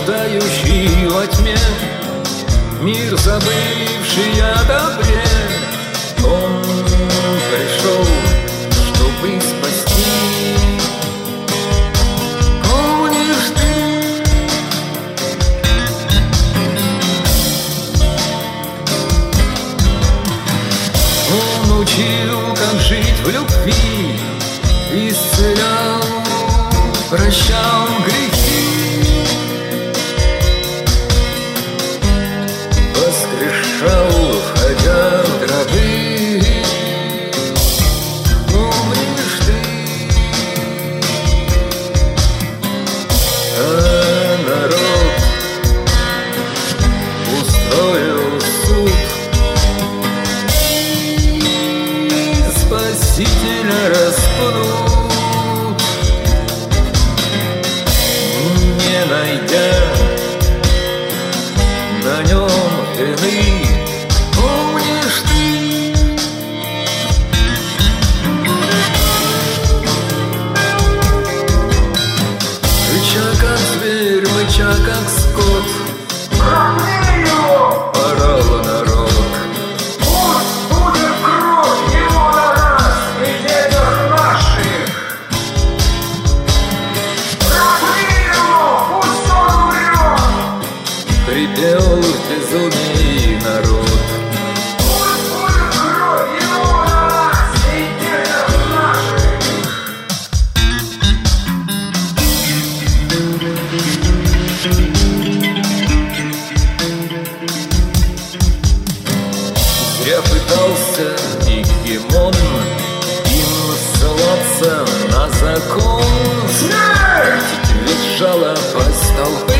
блуждающий во тьме, мир, забывший о добре. Он пришел, чтобы спасти. Помнишь ты? Он учил, как жить в любви, исцелял, прощал грехи, воскрешал, входя в гробы. Помнишь ты? А народ устроил суд, Спасителя распнут, не найдя на нем вины. Помнишь ты? Рыча как зверь, мыча как скот, Прогни его! орал народ. Пусть будет кровь его на нас и детях наших! Прогни его! Пусть он умрет! Припел в безумии народ. Пусть будет кровь его на нас и детях наших! Зря пытался Гегемон им ссылаться на закон. Смерть! Ведь жалоба столбы,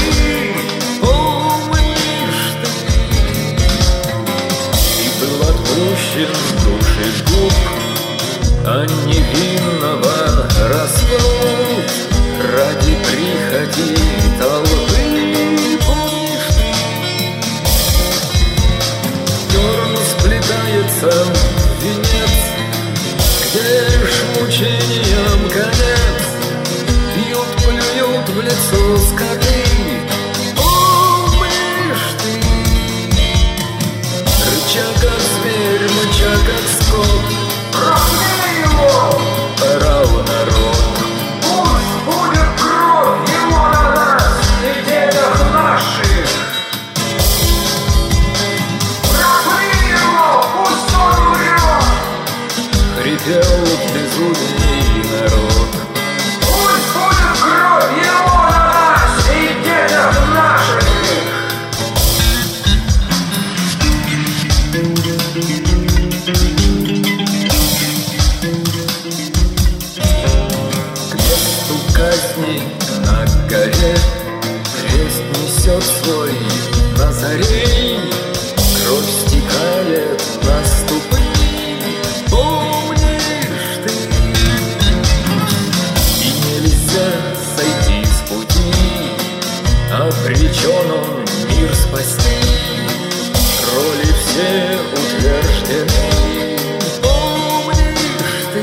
помнишь ты? И был отпущен душегуб, а невинного распнут ради прихоти толпы. Помнишь ты? Дерн сплетается в венец, где ж мучениям конец. Пьют, плюют в лицо скоты. Помнишь ты? Рыча как зверь, мыча как скот, Прогни его! орал народ. Пусть будет кровь его на нас и детях наших! Прогни его! Пусть он умрет! Хрипел в безумии народ. Пусть будет кровь его на нас и детях наших! К месту казни на горе крест несет свой Назарей. Кровь стекает на ступни, помнишь ты? И нельзя сойти с пути, обречен он мир спасти. Роли все утверждены, помнишь ты?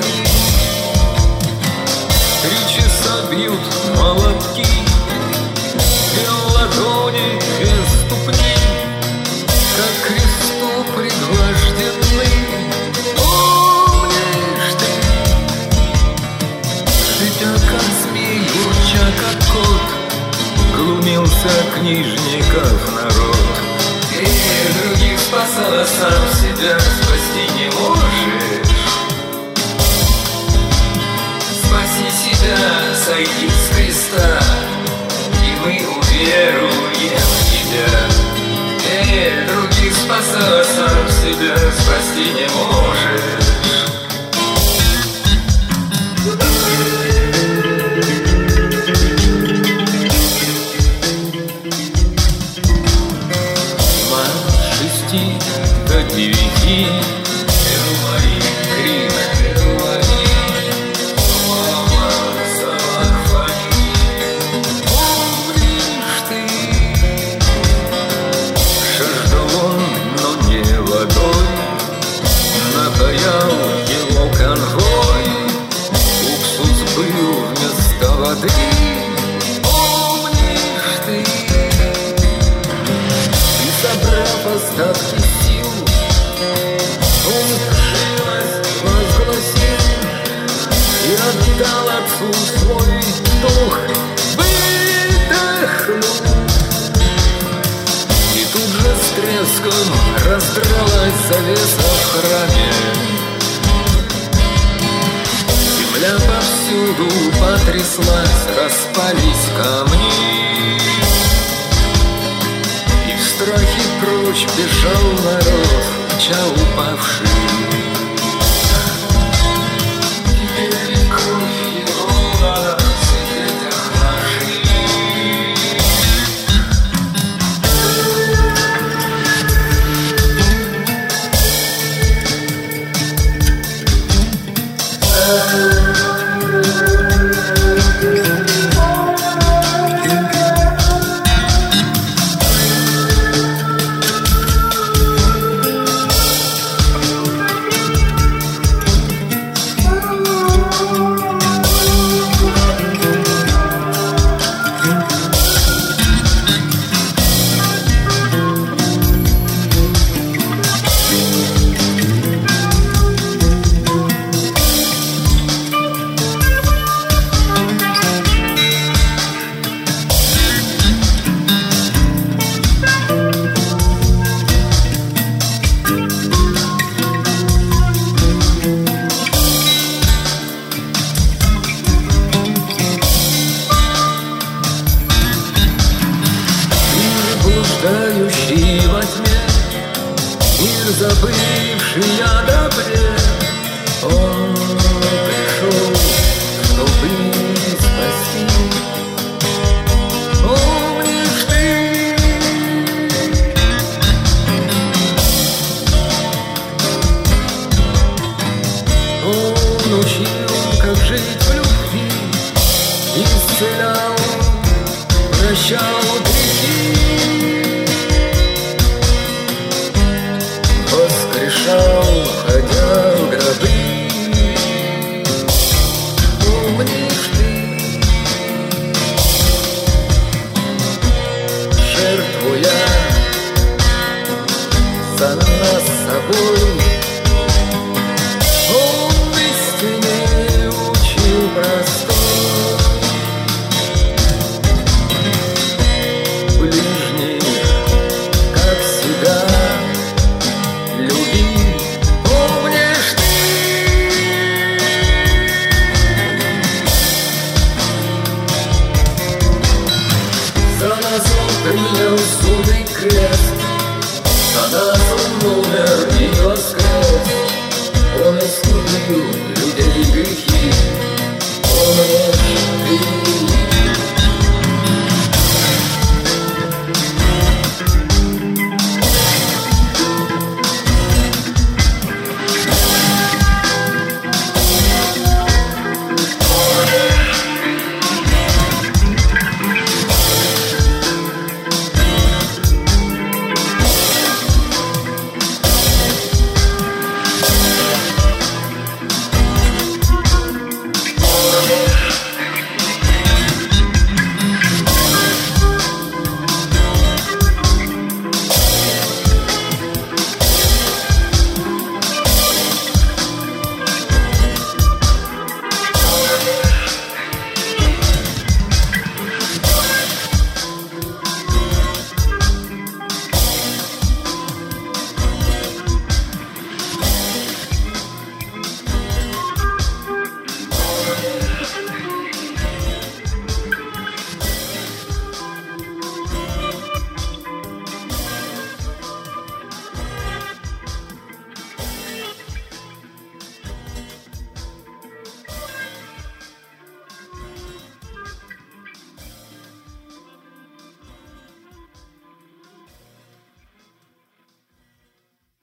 3 часа бьют молотки, 2 ладони, 2 ступни, как кресту пригвождены. Помнишь ты? Шипя как змей, урча как кот, глумился книжников народ. Ты других спасал, а сам себя спасти не можешь. Спаси себя, сойди с креста, и мы уверуем в тебя. Ты других спасал, а сам себя спасти не можешь. С 6 до 9 крик, помнишь ты? Жаждал он, но не водой, напоял раздралась завеса в храме. Земля повсюду потряслась, распались камни, и в страхе прочь бежал народ, мча упавший. Теперь кровь его на детях наших. Блуждающий во тьме, мир забывший о добре, он пришел, чтобы спасти. Помнишь ты? Он учил, как жить в любви, исцелял, прощал грехи, воскрешал, ходя в гробы. Помнишь ты, жертвуя за нас собой, он истине учил простой. Ближних, как себя, люби. Помнишь ты? За нас он принял суд и крест,